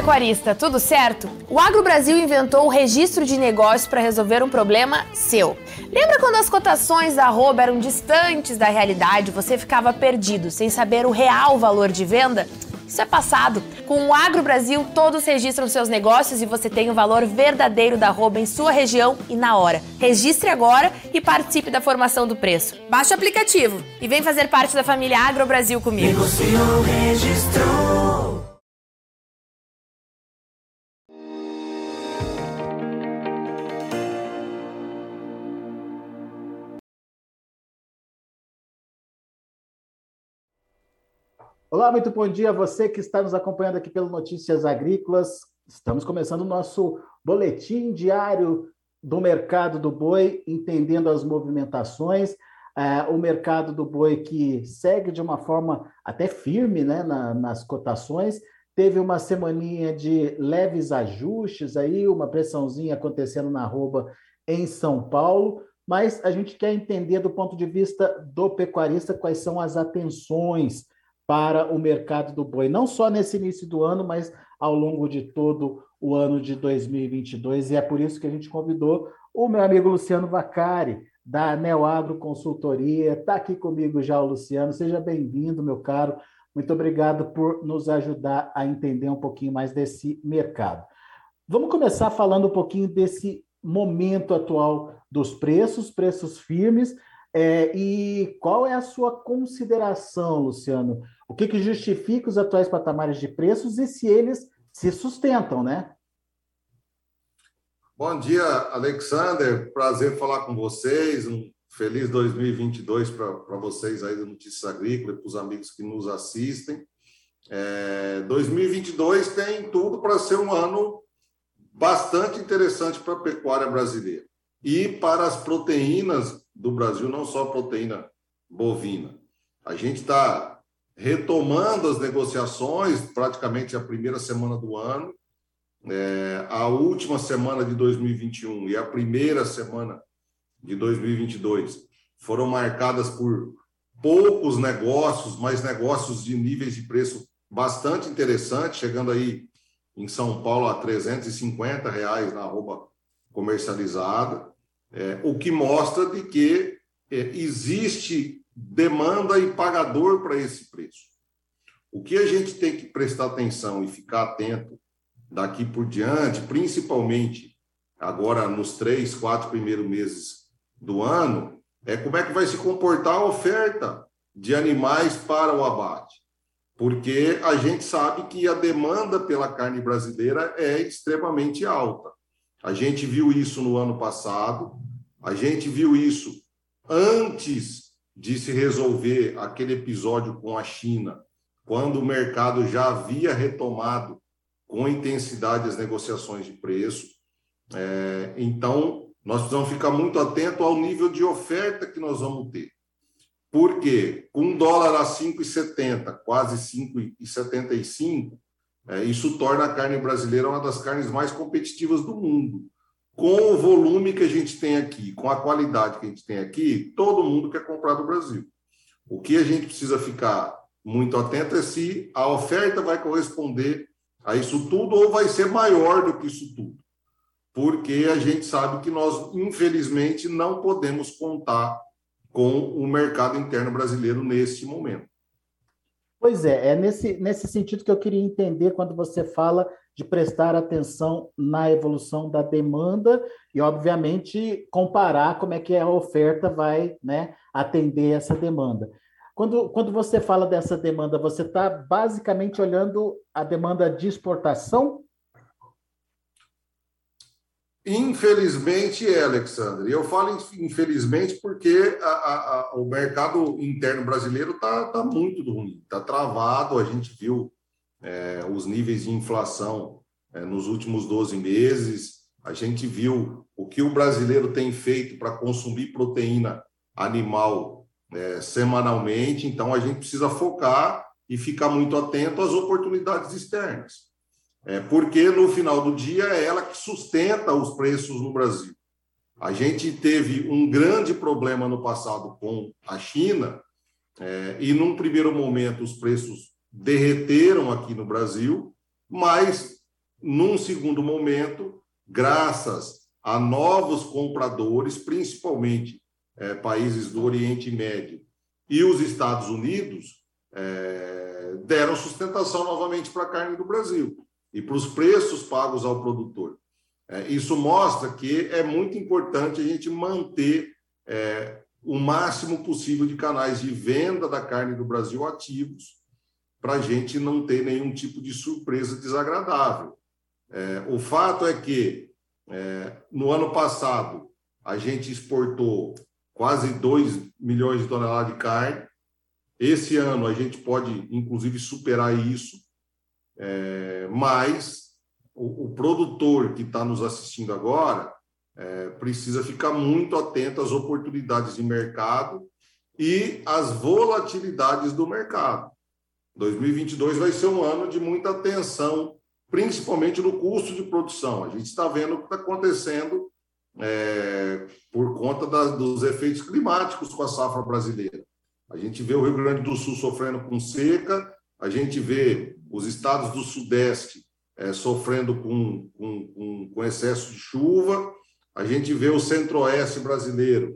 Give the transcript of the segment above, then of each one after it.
pecuarista, tudo certo? O Agro Brasil inventou o registro de negócios para resolver um problema seu. Lembra quando as cotações da arroba eram distantes da realidade, você ficava perdido, sem saber o real valor de venda? Isso é passado. Com o Agro Brasil, todos registram seus negócios e você tem o valor verdadeiro da arroba em sua região e na hora. Registre agora e participe da formação do preço. Baixe o aplicativo e vem fazer parte da família Agro Brasil comigo. Negociou, registrou. Olá, muito bom dia a você que está nos acompanhando aqui pelo Notícias Agrícolas. Estamos começando o nosso boletim diário do mercado do boi, entendendo as movimentações. O mercado do boi que segue de uma forma até firme, né, nas cotações. Teve uma semaninha de leves ajustes aí, uma pressãozinha acontecendo na arroba em São Paulo, mas a gente quer entender do ponto de vista do pecuarista quais são as atenções para o mercado do boi, não só nesse início do ano, mas ao longo de todo o ano de 2022, e é por isso que a gente convidou o meu amigo Luciano Vaccari, da Neoagro Consultoria. Está aqui comigo já o Luciano, seja bem-vindo, meu caro, muito obrigado por nos ajudar a entender um pouquinho mais desse mercado. Vamos começar falando um pouquinho desse momento atual dos preços firmes. E qual é a sua consideração, Luciano? O que justifica os atuais patamares de preços e se eles se sustentam, né? Bom dia, Alexander. Prazer falar com vocês. Um feliz 2022 para vocês aí do Notícias Agrícolas e para os amigos que nos assistem. 2022 tem tudo para ser um ano bastante interessante para a pecuária brasileira e para as proteínas do Brasil, não só proteína bovina. A gente está retomando as negociações, praticamente a primeira semana do ano, a última semana de 2021 e a primeira semana de 2022 foram marcadas por poucos negócios, mas negócios de níveis de preço bastante interessantes, chegando aí em São Paulo a R$350 na arroba comercializada. O que mostra de que existe demanda e pagador para esse preço. O que a gente tem que prestar atenção e ficar atento daqui por diante, principalmente agora nos 3, 4 primeiros meses do ano, é como é que vai se comportar a oferta de animais para o abate. Porque a gente sabe que a demanda pela carne brasileira é extremamente alta. A gente viu isso no ano passado, a gente viu isso antes de se resolver aquele episódio com a China, quando o mercado já havia retomado com intensidade as negociações de preço. Então, nós precisamos ficar muito atentos ao nível de oferta que nós vamos ter. Porque com um dólar a 5,70, quase 5,75, isso torna a carne brasileira uma das carnes mais competitivas do mundo. Com o volume que a gente tem aqui, com a qualidade que a gente tem aqui, todo mundo quer comprar do Brasil. O que a gente precisa ficar muito atento é se a oferta vai corresponder a isso tudo ou vai ser maior do que isso tudo. Porque a gente sabe que nós, infelizmente, não podemos contar com o mercado interno brasileiro neste momento. Pois é nesse sentido que eu queria entender quando você fala de prestar atenção na evolução da demanda e, obviamente, comparar como é que a oferta vai, né, atender essa demanda. Quando você fala dessa demanda, você está basicamente olhando a demanda de exportação? Infelizmente Alexandre. Eu falo infelizmente porque o mercado interno brasileiro está muito ruim, está travado. A gente viu os níveis de inflação nos últimos 12 meses. A gente viu o que o brasileiro tem feito para consumir proteína animal semanalmente. Então, a gente precisa focar e ficar muito atento às oportunidades externas. Porque, no final do dia, é ela que sustenta os preços no Brasil. A gente teve um grande problema no passado com a China e, num primeiro momento, os preços derreteram aqui no Brasil, mas num segundo momento, graças a novos compradores, principalmente países do Oriente Médio e os Estados Unidos, deram sustentação novamente para a carne do Brasil e para os preços pagos ao produtor. Isso mostra que é muito importante a gente manter o máximo possível de canais de venda da carne do Brasil ativos, para a gente não ter nenhum tipo de surpresa desagradável. O fato é que, no ano passado, a gente exportou quase 2 milhões de toneladas de carne. Esse ano a gente pode, inclusive, superar isso, mas o produtor que está nos assistindo agora precisa ficar muito atento às oportunidades de mercado e às volatilidades do mercado. 2022 vai ser um ano de muita atenção, principalmente no custo de produção. A gente está vendo o que está acontecendo por conta dos efeitos climáticos com a safra brasileira. A gente vê o Rio Grande do Sul sofrendo com seca, a gente vê os estados do Sudeste sofrendo com excesso de chuva, a gente vê o Centro-Oeste brasileiro,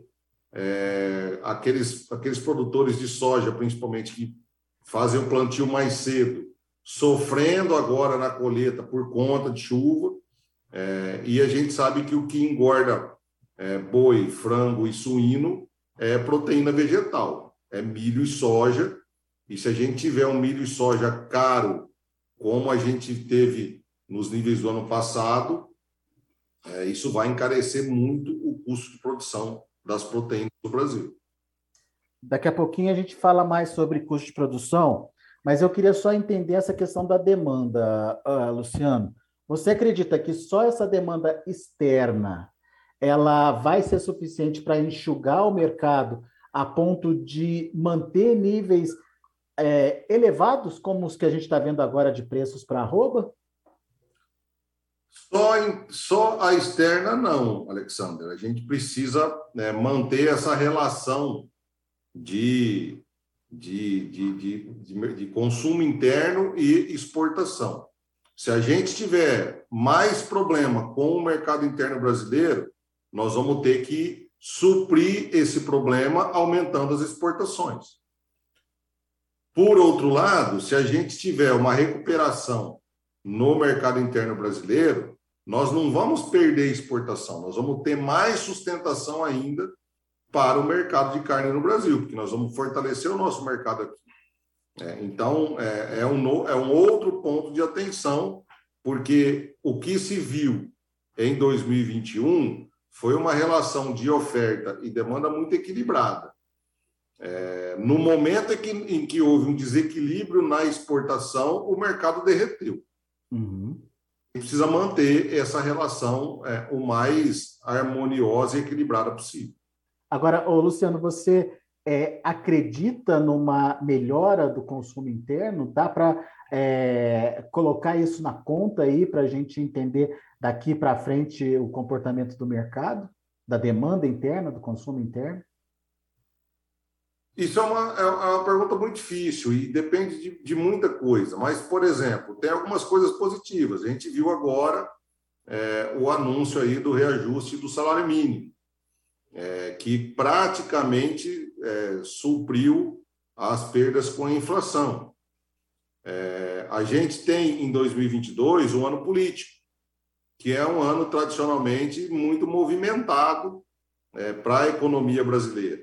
aqueles produtores de soja, principalmente, que fazem o plantio mais cedo, sofrendo agora na colheita por conta de chuva, e a gente sabe que o que engorda boi, frango e suíno é proteína vegetal, é milho e soja, e se a gente tiver um milho e soja caro, como a gente teve nos níveis do ano passado, isso vai encarecer muito o custo de produção das proteínas do Brasil. Daqui a pouquinho a gente fala mais sobre custo de produção, mas eu queria só entender essa questão da demanda, Luciano. Você acredita que só essa demanda externa ela vai ser suficiente para enxugar o mercado a ponto de manter níveis elevados como os que a gente está vendo agora de preços para arroba? Só a externa não, Alexander. A gente precisa manter essa relação de consumo interno e exportação. Se a gente tiver mais problema com o mercado interno brasileiro, nós vamos ter que suprir esse problema aumentando as exportações. Por outro lado, se a gente tiver uma recuperação no mercado interno brasileiro, nós não vamos perder exportação, nós vamos ter mais sustentação ainda para o mercado de carne no Brasil, porque nós vamos fortalecer o nosso mercado aqui. Então, é um outro ponto de atenção, porque o que se viu em 2021 foi uma relação de oferta e demanda muito equilibrada. No momento em que houve um desequilíbrio na exportação, o mercado derreteu. Uhum. Precisa manter essa relação o mais harmoniosa e equilibrada possível. Agora, Luciano, você acredita numa melhora do consumo interno? Dá para colocar isso na conta aí para a gente entender daqui para frente o comportamento do mercado, da demanda interna, do consumo interno? Isso é uma pergunta muito difícil e depende de muita coisa. Mas, por exemplo, tem algumas coisas positivas. A gente viu agora o anúncio aí do reajuste do salário mínimo, que praticamente supriu as perdas com a inflação. A gente tem, em 2022, um ano político, que é um ano tradicionalmente muito movimentado para a economia brasileira.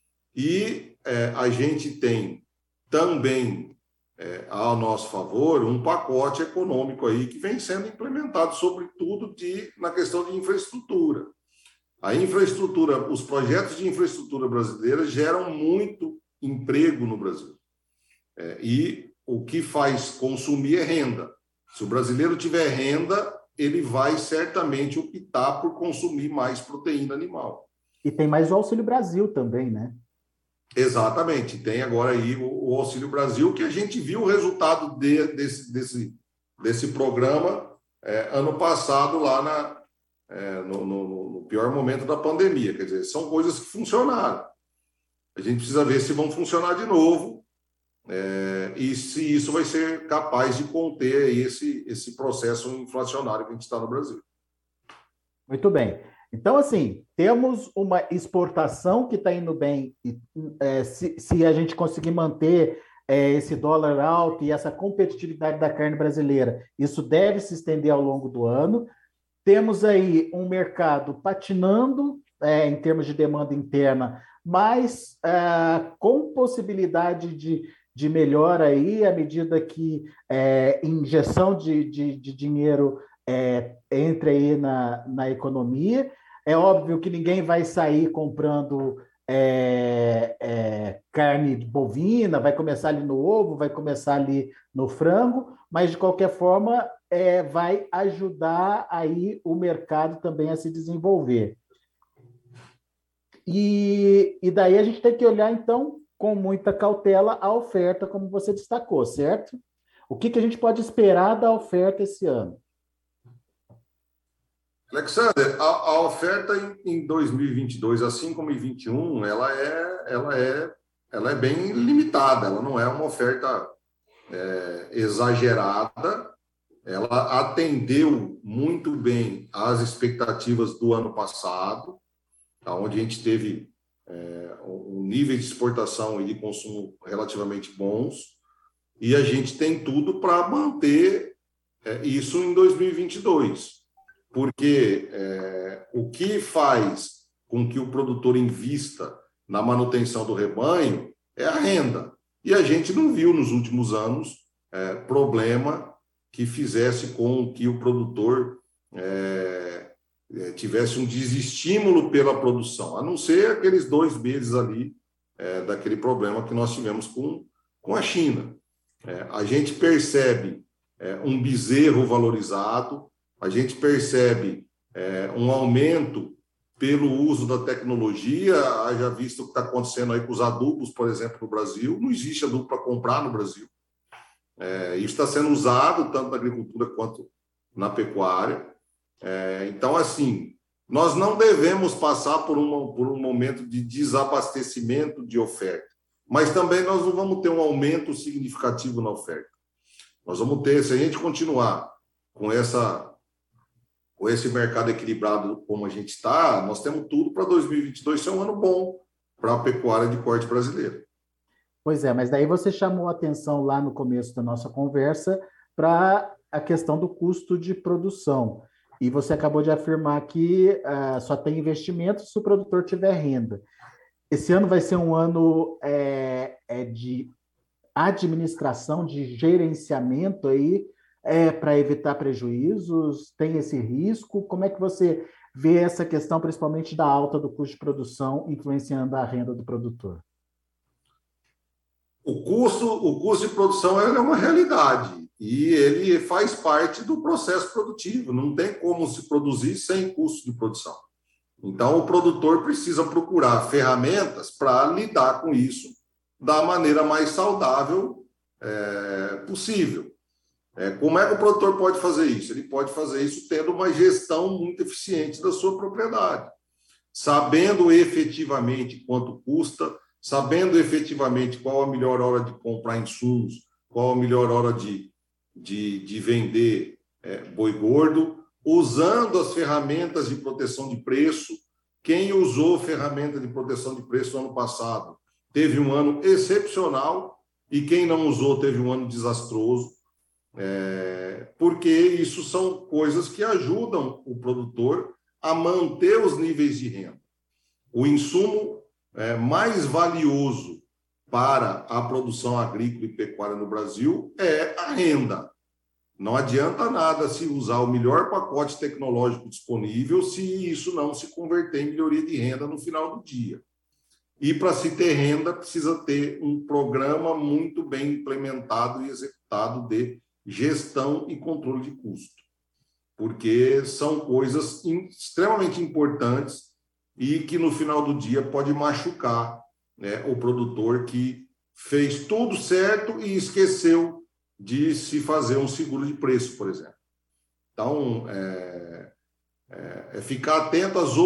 E a gente tem também ao nosso favor um pacote econômico aí que vem sendo implementado, sobretudo na questão de infraestrutura. A infraestrutura, os projetos de infraestrutura brasileira geram muito emprego no Brasil. E o que faz consumir é renda. Se o brasileiro tiver renda, ele vai certamente optar por consumir mais proteína animal. E tem mais o Auxílio Brasil também, né? Exatamente. Tem agora aí o Auxílio Brasil, que a gente viu o resultado desse programa ano passado, lá no pior momento da pandemia. Quer dizer, são coisas que funcionaram. A gente precisa ver se vão funcionar de novo. e se isso vai ser capaz de conter esse processo inflacionário que a gente está no Brasil. Muito bem. Então, assim, temos uma exportação que está indo bem, e se a gente conseguir manter esse dólar alto e essa competitividade da carne brasileira, isso deve se estender ao longo do ano. Temos aí um mercado patinando em termos de demanda interna, mas com possibilidade de melhora aí, à medida que injeção de dinheiro entre aí na economia. É óbvio que ninguém vai sair comprando carne bovina, vai começar ali no ovo, vai começar ali no frango, mas de qualquer forma vai ajudar aí o mercado também a se desenvolver. E daí a gente tem que olhar, então, com muita cautela a oferta, como você destacou, certo? O que a gente pode esperar da oferta esse ano? Alexander, a oferta em 2022, assim como em 2021, ela é bem limitada, ela não é uma oferta exagerada, ela atendeu muito bem às expectativas do ano passado, onde a gente teve um nível de exportação e de consumo relativamente bons, e a gente tem tudo para manter isso em 2022. Porque o que faz com que o produtor invista na manutenção do rebanho é a renda. E a gente não viu nos últimos anos problema que fizesse com que o produtor tivesse um desestímulo pela produção, a não ser aqueles 2 meses ali daquele problema que nós tivemos com a China. A gente percebe um bezerro valorizado, a gente percebe um aumento pelo uso da tecnologia, haja visto o que está acontecendo aí com os adubos, por exemplo, no Brasil. Não existe adubo para comprar no Brasil. Isso está sendo usado tanto na agricultura quanto na pecuária. Então, assim, nós não devemos passar por um momento de desabastecimento de oferta, mas também nós não vamos ter um aumento significativo na oferta. Nós vamos ter, se a gente continuar com esse mercado equilibrado como a gente está, nós temos tudo para 2022 ser um ano bom para a pecuária de corte brasileira. Pois é, mas daí você chamou a atenção lá no começo da nossa conversa para a questão do custo de produção. E você acabou de afirmar que só tem investimento se o produtor tiver renda. Esse ano vai ser um ano de administração, de gerenciamento aí, para evitar prejuízos? Tem esse risco? Como é que você vê essa questão, principalmente da alta do custo de produção, influenciando a renda do produtor? O custo de produção é uma realidade e ele faz parte do processo produtivo. Não tem como se produzir sem custo de produção. Então, o produtor precisa procurar ferramentas para lidar com isso da maneira mais saudável possível. Como é que o produtor pode fazer isso? Ele pode fazer isso tendo uma gestão muito eficiente da sua propriedade, sabendo efetivamente quanto custa, sabendo efetivamente qual a melhor hora de comprar insumos, qual a melhor hora de vender boi gordo, usando as ferramentas de proteção de preço. Quem usou ferramenta de proteção de preço no ano passado teve um ano excepcional e quem não usou teve um ano desastroso. Porque isso são coisas que ajudam o produtor a manter os níveis de renda. O insumo mais valioso para a produção agrícola e pecuária no Brasil é a renda. Não adianta nada se usar o melhor pacote tecnológico disponível se isso não se converter em melhoria de renda no final do dia. E para se ter renda, precisa ter um programa muito bem implementado e executado de gestão e controle de custo, porque são coisas extremamente importantes e que no final do dia pode machucar o produtor que fez tudo certo e esqueceu de se fazer um seguro de preço, por exemplo. Então, ficar atento às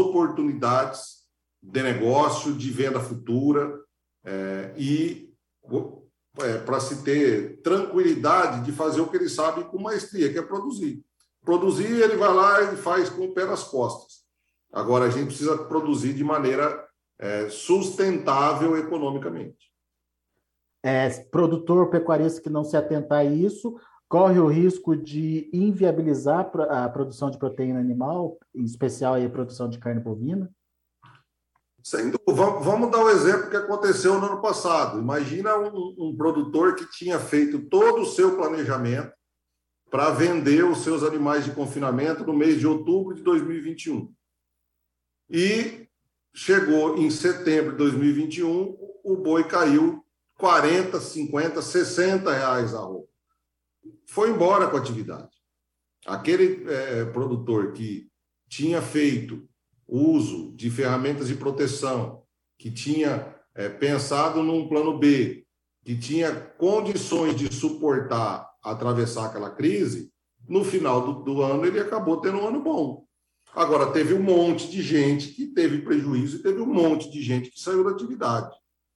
oportunidades de negócio, de venda futura e para se ter tranquilidade de fazer o que ele sabe com maestria, que é produzir. Produzir, ele vai lá e faz com o pé nas costas. Agora, a gente precisa produzir de maneira sustentável economicamente. Produtor pecuarista que não se atentar a isso corre o risco de inviabilizar a produção de proteína animal, em especial aí a produção de carne bovina? Sem dúvida. Vamos dar o exemplo que aconteceu no ano passado. Imagina um produtor que tinha feito todo o seu planejamento para vender os seus animais de confinamento no mês de outubro de 2021. E chegou em setembro de 2021, o boi caiu 40, 50, 60 reais a roupa. Foi embora com a atividade. Aquele produtor que tinha feito uso de ferramentas de proteção, que tinha pensado num plano B, que tinha condições de suportar, atravessar aquela crise, no final do ano ele acabou tendo um ano bom. Agora, teve um monte de gente que teve prejuízo e teve um monte de gente que saiu da atividade.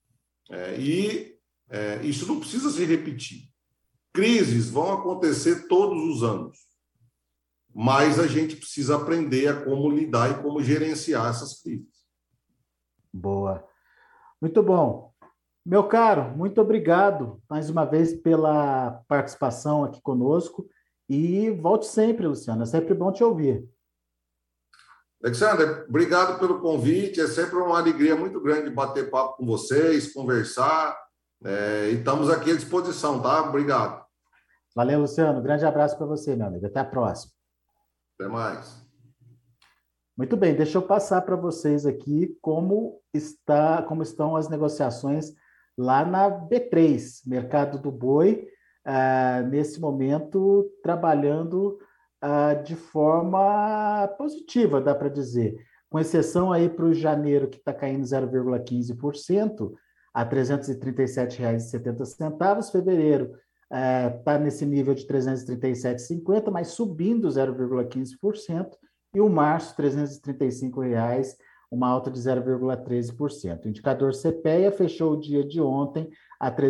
Isso não precisa se repetir. Crises vão acontecer todos os anos, mas a gente precisa aprender a como lidar e como gerenciar essas crises. Boa. Muito bom. Meu caro, muito obrigado mais uma vez pela participação aqui conosco e volte sempre, Luciano. É sempre bom te ouvir. Alexandre, obrigado pelo convite. É sempre uma alegria muito grande bater papo com vocês, conversar. E estamos aqui à disposição, tá? Obrigado. Valeu, Luciano. Grande abraço para você, meu amigo. Até a próxima. Até mais. Muito bem, deixa eu passar para vocês aqui como estão as negociações lá na B3, Mercado do Boi, nesse momento trabalhando de forma positiva, dá para dizer, com exceção aí para o janeiro, que está caindo 0,15%, a R$ 337,70, fevereiro está nesse nível de R$ 337,50, mas subindo 0,15%, e o março, R$ 335,00, uma alta de 0,13%. O indicador CPEA fechou o dia de ontem a R$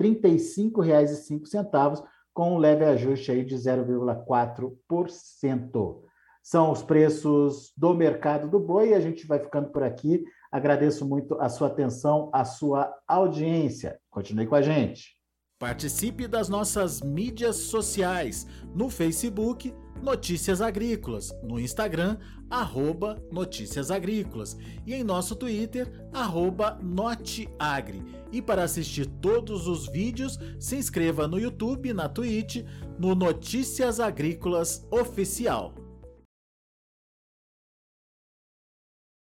335,05, com um leve ajuste aí de 0,4%. São os preços do mercado do boi e a gente vai ficando por aqui. Agradeço muito a sua atenção, a sua audiência. Continue com a gente. Participe das nossas mídias sociais, no Facebook, Notícias Agrícolas, no Instagram, @Notícias Agrícolas e em nosso Twitter, @Noteagri. E para assistir todos os vídeos, se inscreva no YouTube, na Twitch, no Notícias Agrícolas Oficial.